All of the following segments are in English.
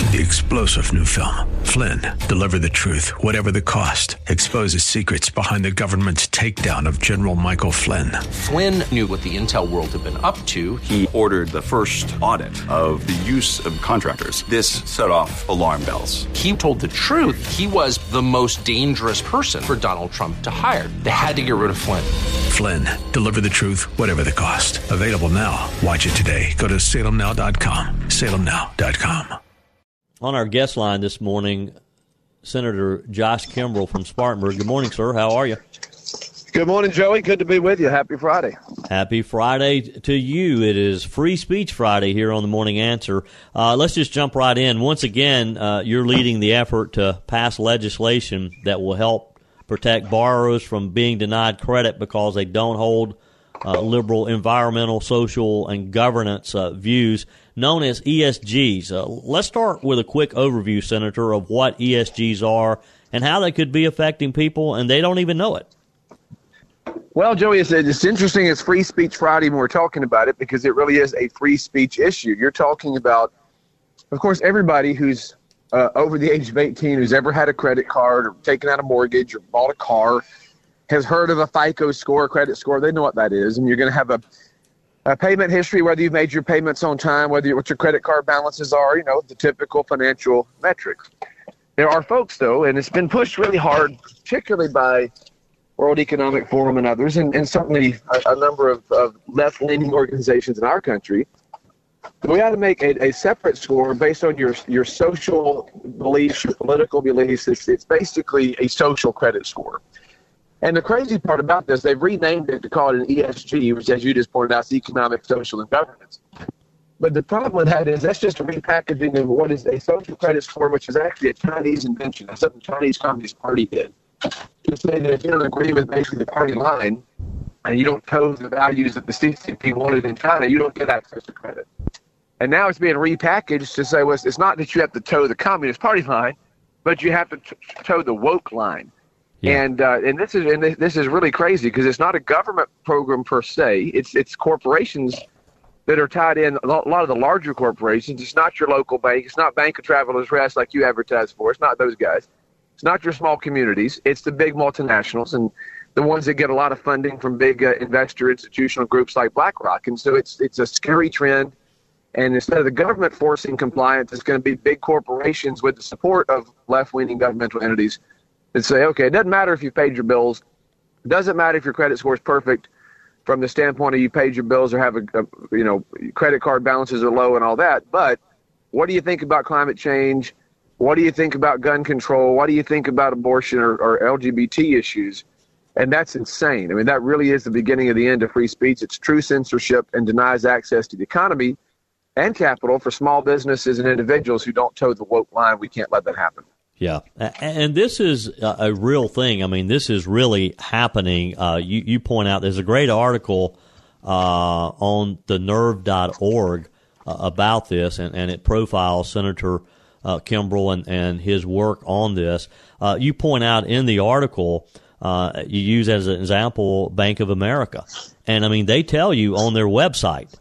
The explosive new film, Flynn, deliver the truth, whatever the cost, exposes secrets behind the government's takedown of General Michael Flynn. Flynn knew what the intel world had been up to. He ordered the first audit of the use of contractors. This set off alarm bells. He told the truth. He was the most dangerous person for Donald Trump to hire. They had to get rid of Flynn. Flynn, deliver the truth, whatever the cost. Available now. Watch it today. Go to salemnow.com. salemnow.com. On our guest line this morning, Senator Josh Kimbrell from Spartanburg. Good morning, sir. How are you? Good morning, Joey. Good to be with you. Happy Friday. Happy Friday to you. It is Free Speech Friday here on The Morning Answer. Let's just jump right in. Once again, you're leading the effort to pass legislation that will help protect borrowers from being denied credit because they don't hold liberal environmental, social, and governance views, known as ESGs. Let's start with a quick overview, Senator, of what ESGs are and how they could be affecting people, and they don't even know it. Well, Joey, it's interesting. It's Free Speech Friday when we're talking about it because it really is a free speech issue. You're talking about, of course, everybody who's over the age of 18 who's ever had a credit card or taken out a mortgage or bought a car has heard of a FICO score, credit score. They know what that is. And you're going to have a payment history, whether you've made your payments on time, what your credit card balances are, the typical financial metrics. There are folks, though, and it's been pushed really hard, particularly by World Economic Forum and others, and certainly a number of left-leaning organizations in our country. We ought to make a separate score based on your social beliefs, your political beliefs. It's basically a social credit score. And the crazy part about this, they've renamed it to call it an ESG, which, as you just pointed out, is economic, social, and governance. But the problem with that is that's just a repackaging of what is a social credit score, which is actually a Chinese invention. That's something the Chinese Communist Party did. To say that if you don't agree with basically the party line and you don't toe the values that the CCP wanted in China, you don't get access to credit. And now it's being repackaged to say, well, it's not that you have to toe the Communist Party line, but you have to toe the woke line. Yeah. And this is really crazy because it's not a government program per se. It's corporations that are tied in. A lot of the larger corporations. It's not your local bank. It's not Bank of Travelers Rest like you advertise for. It's not those guys. It's not your small communities. It's the big multinationals and the ones that get a lot of funding from big investor institutional groups like BlackRock. And so it's a scary trend. And instead of the government forcing compliance, it's going to be big corporations with the support of left-leaning governmental entities that say, okay, it doesn't matter if you paid your bills. It doesn't matter if your credit score is perfect from the standpoint of you paid your bills or have credit card balances are low and all that. But what do you think about climate change? What do you think about gun control? What do you think about abortion or LGBT issues? And that's insane. I mean, that really is the beginning of the end of free speech. It's true censorship and denies access to the economy and capital for small businesses and individuals who don't toe the woke line. We can't let that happen. Yeah, and this is a real thing. I mean, this is really happening. You point out there's a great article on thenerve.org about this, and it profiles Senator Kimbrell and his work on this. You point out in the article, you use as an example Bank of America. And, I mean, they tell you on their website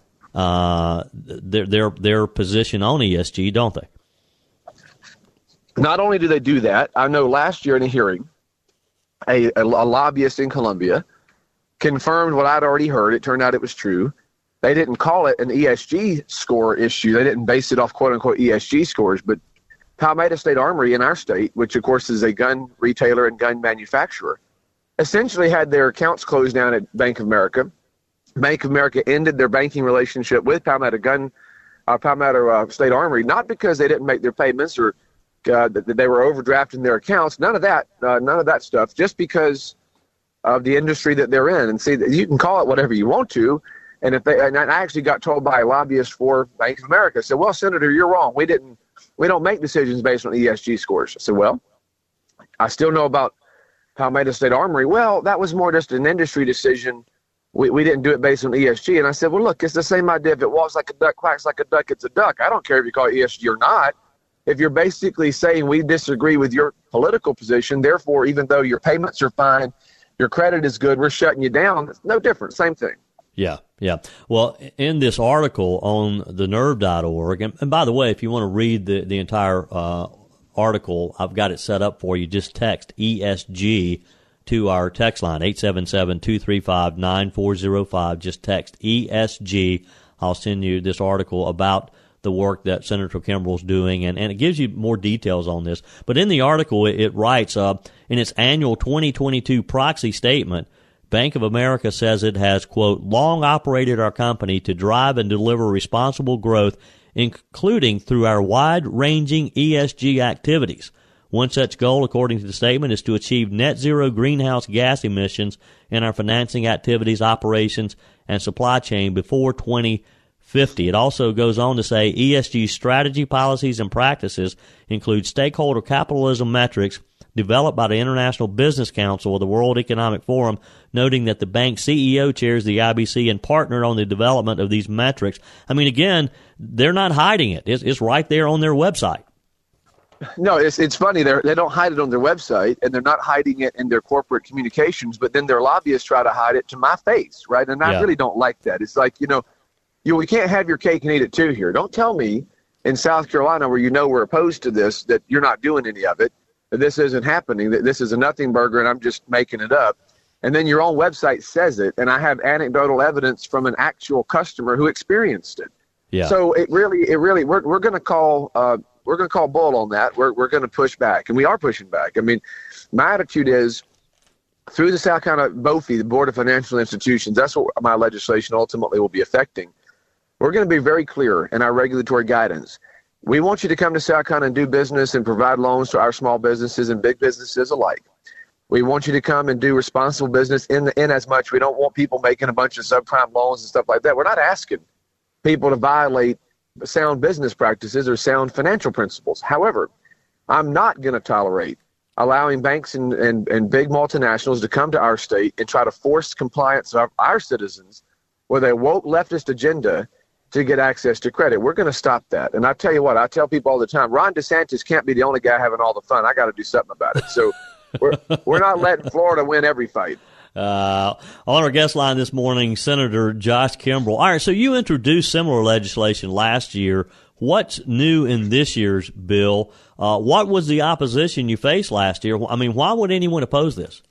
their position on ESG, don't they? Not only do they do that, I know last year in a hearing, a lobbyist in Columbia confirmed what I'd already heard. It turned out it was true. They didn't call it an ESG score issue. They didn't base it off quote-unquote ESG scores, but Palmetto State Armory in our state, which of course is a gun retailer and gun manufacturer, essentially had their accounts closed down at Bank of America. Bank of America ended their banking relationship with Palmetto State Armory, not because they didn't make their payments or that they were overdrafting their accounts. None of that stuff, just because of the industry that they're in. And see, you can call it whatever you want to. And I actually got told by a lobbyist for Bank of America, said, well, Senator, you're wrong. We don't make decisions based on ESG scores. I said, well, I still know about Palmetto State Armory. Well, that was more just an industry decision. We didn't do it based on ESG. And I said, well, look, it's the same idea. If it walks like a duck, quacks like a duck, it's a duck. I don't care if you call it ESG or not. If you're basically saying we disagree with your political position, therefore, even though your payments are fine, your credit is good, we're shutting you down, it's no different, same thing. Yeah, yeah. Well, in this article on thenerve.org, and by the way, if you want to read the entire article, I've got it set up for you. Just text ESG to our text line, 877-235-9405. Just text ESG. I'll send you this article about the work that Senator Kimbrell's doing, and it gives you more details on this. But in the article, it writes, in its annual 2022 proxy statement, Bank of America says it has, quote, long operated our company to drive and deliver responsible growth, including through our wide-ranging ESG activities. One such goal, according to the statement, is to achieve net zero greenhouse gas emissions in our financing activities, operations, and supply chain before 2050. It also goes on to say ESG strategy, policies, and practices include stakeholder capitalism metrics developed by the International Business Council of the World Economic Forum, noting that the bank's CEO chairs the IBC and partnered on the development of these metrics. I mean, again, they're not hiding it. It's right there on their website. No, it's funny. They don't hide it on their website, and they're not hiding it in their corporate communications, but then their lobbyists try to hide it to my face, right? And I really don't like that. It's like, we can't have your cake and eat it too here. Don't tell me in South Carolina, where we're opposed to this, that you're not doing any of it, that this isn't happening, that this is a nothing burger and I'm just making it up. And then your own website says it, and I have anecdotal evidence from an actual customer who experienced it. Yeah. So it really, we're going to call bull on that. We're going to push back, and we are pushing back. I mean, my attitude is through the South Carolina BOFI, the Board of Financial Institutions. That's what my legislation ultimately will be affecting. We're going to be very clear in our regulatory guidance. We want you to come to South Carolina and do business and provide loans to our small businesses and big businesses alike. We want you to come and do responsible business in as much. We don't want people making a bunch of subprime loans and stuff like that. We're not asking people to violate sound business practices or sound financial principles. However, I'm not going to tolerate allowing banks and big multinationals to come to our state and try to force compliance of our citizens with a woke leftist agenda to get access to credit. We're going to stop that. And I tell you what, I tell people all the time, Ron DeSantis can't be the only guy having all the fun. I got to do something about it. So we're not letting Florida win every fight. On our guest line this morning, Senator Josh Kimbrell. All right, so you introduced similar legislation last year. What's new in this year's bill? What was the opposition you faced last year? I mean, why would anyone oppose this?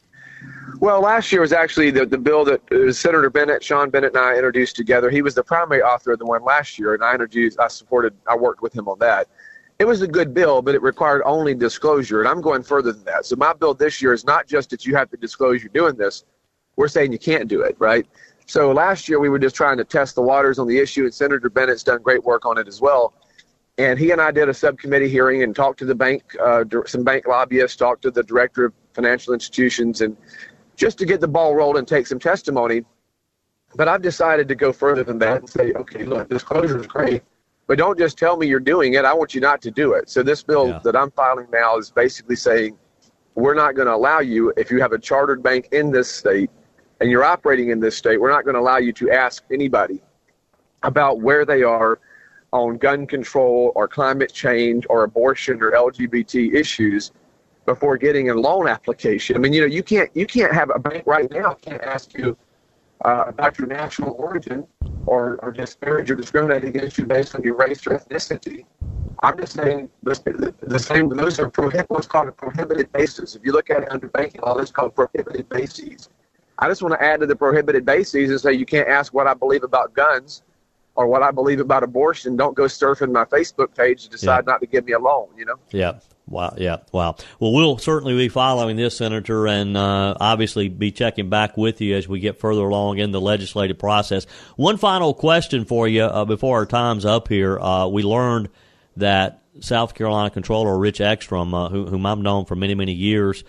Well, last year was actually the bill that Senator Sean Bennett and I introduced together. He was the primary author of the one last year, and I worked with him on that. It was a good bill, but it required only disclosure, and I'm going further than that. So my bill this year is not just that you have to disclose you're doing this. We're saying you can't do it, right? So last year we were just trying to test the waters on the issue, and Senator Bennett's done great work on it as well. And he and I did a subcommittee hearing and talked to the bank, some bank lobbyists, talked to the director of financial institutions, and just to get the ball rolling and take some testimony. But I've decided to go further than that and say, okay, look, disclosure is great, but don't just tell me you're doing it. I want you not to do it. So this bill that I'm filing now is basically saying we're not going to allow you, if you have a chartered bank in this state and you're operating in this state, we're not going to allow you to ask anybody about where they are on gun control or climate change or abortion or LGBT issues before getting a loan application. I mean, you can't have a bank right now can't ask you about your national origin or disparage or discriminate against you based on your race or ethnicity. I'm just saying the same. Those are what's called a prohibited basis. If you look at it under banking law, it's called prohibited bases. I just want to add to the prohibited bases and say you can't ask what I believe about guns or what I believe about abortion. Don't go surfing my Facebook page to decide not to give me a loan, Yeah. Wow. Yeah. Wow. Well, we'll certainly be following this, Senator, and obviously be checking back with you as we get further along in the legislative process. One final question for you before our time's up here. We learned that South Carolina Comptroller Rich Ekstrom, whom I've known for many, many years,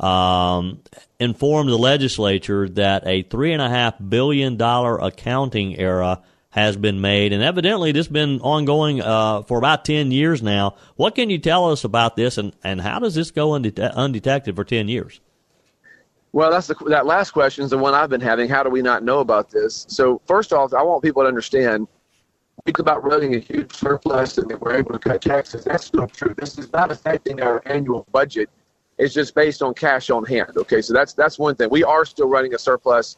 informed the legislature that a $3.5 billion accounting error has been made, and evidently this has been ongoing for about 10 years now. What can you tell us about this, and how does this go undetected for 10 years? Well, that last question is the one I've been having. How do we not know about this? So first off, I want people to understand, it's about running a huge surplus and that we're able to cut taxes. That's not true. This is not affecting our annual budget. It's just based on cash on hand. Okay, so that's one thing. We are still running a surplus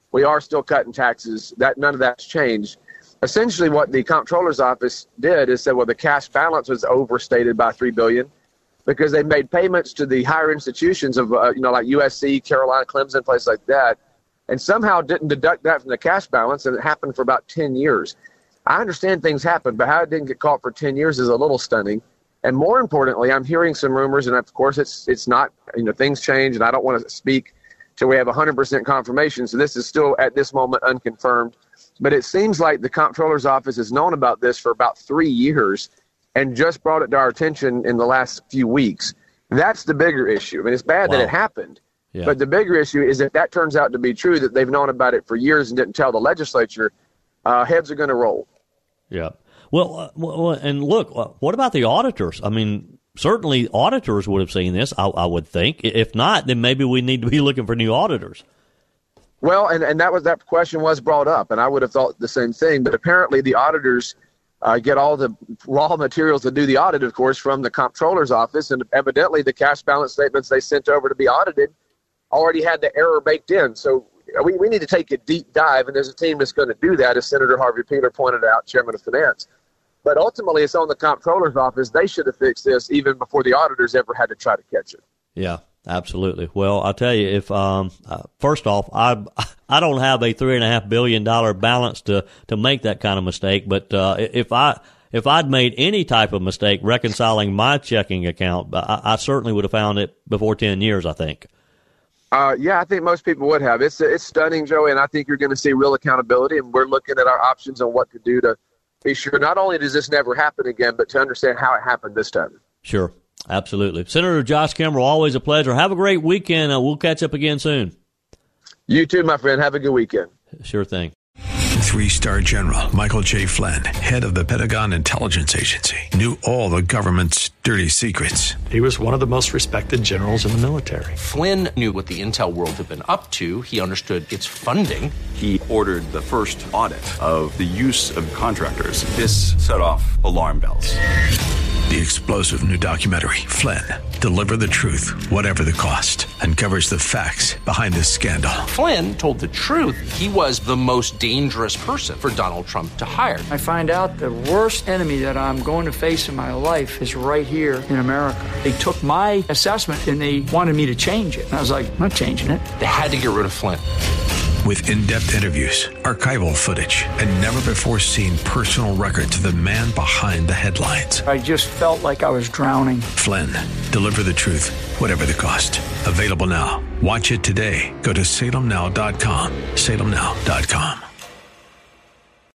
We are still cutting taxes. None of that's changed. Essentially, what the comptroller's office did is said, well, the cash balance was overstated by $3 billion because they made payments to the higher institutions of, like USC, Carolina, Clemson, places like that, and somehow didn't deduct that from the cash balance, and it happened for about 10 years. I understand things happen, but how it didn't get caught for 10 years is a little stunning. And more importantly, I'm hearing some rumors, and of course it's not, things change, and I don't want to speak till we have 100% confirmation. So this is still at this moment unconfirmed. But it seems like the comptroller's office has known about this for about 3 years and just brought it to our attention in the last few weeks. That's the bigger issue. I mean, it's bad that it happened. Yeah. But the bigger issue is if that turns out to be true, that they've known about it for years and didn't tell the legislature, heads are going to roll. Yeah. Well, and look, what about the auditors? I mean, certainly auditors would have seen this, I would think. If not, then maybe we need to be looking for new auditors. Well, and that question was brought up, and I would have thought the same thing. But apparently the auditors get all the raw materials to do the audit, of course, from the comptroller's office. And evidently the cash balance statements they sent over to be audited already had the error baked in. So we need to take a deep dive, and there's a team that's going to do that, as Senator Harvey Peeler pointed out, Chairman of Finance. But ultimately, it's on the comptroller's office. They should have fixed this even before the auditors ever had to try to catch it. Yeah, absolutely. Well, I'll tell you, if first off, I don't have a $3.5 billion balance to make that kind of mistake. But if I'd made any type of mistake reconciling my checking account, I certainly would have found it before 10 years, I think. Yeah, I think most people would have. It's stunning, Joey, and I think you're going to see real accountability. And we're looking at our options on what to do to be sure not only does this never happen again, but to understand how it happened this time. Sure. Absolutely. Senator Josh Kimbrell, always a pleasure. Have a great weekend. We'll catch up again soon. You too, my friend. Have a good weekend. Sure thing. 3-star General Michael J. Flynn, head of the Pentagon Intelligence Agency, knew all the government's dirty secrets. He was one of the most respected generals in the military. Flynn knew what the intel world had been up to. He understood its funding. He ordered the first audit of the use of contractors. This set off alarm bells. The explosive new documentary, Flynn, Deliver the Truth, Whatever the Cost, uncovers the facts behind this scandal. Flynn told the truth. He was the most dangerous person for Donald Trump to hire. I find out the worst enemy that I'm going to face in my life is right here in America. They took my assessment and they wanted me to change it. And I was like, I'm not changing it. They had to get rid of Flynn. With in-depth interviews, archival footage, and never-before-seen personal records of the man behind the headlines. I just felt like I was drowning. Flynn, Deliver the Truth, Whatever the Cost. Available now. Watch it today. Go to salemnow.com. salemnow.com.